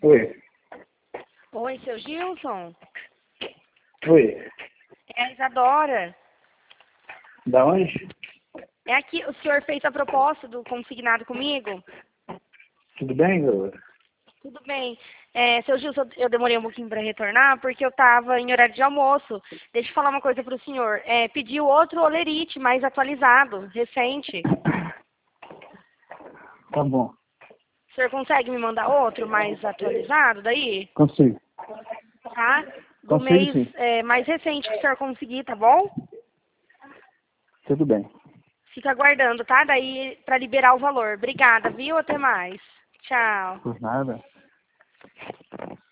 Oi. Oi, seu Gilson? Oi. É a Isadora. Da onde? É aqui, o senhor fez a proposta do consignado comigo? Tudo bem, galera? Tudo bem. Seu Gilson, eu demorei um pouquinho para retornar porque eu estava em horário de almoço. Deixa eu falar uma coisa para o senhor. Pediu outro olerite mais atualizado, recente. Tá bom. O senhor consegue me mandar outro mais atualizado daí? Consigo. Tá? Do Consigo, mês sim. mais recente que o senhor conseguir, tá bom? Tudo bem. Fica aguardando, tá? Daí para liberar o valor. Obrigada, viu? Até mais. Tchau. Por nada.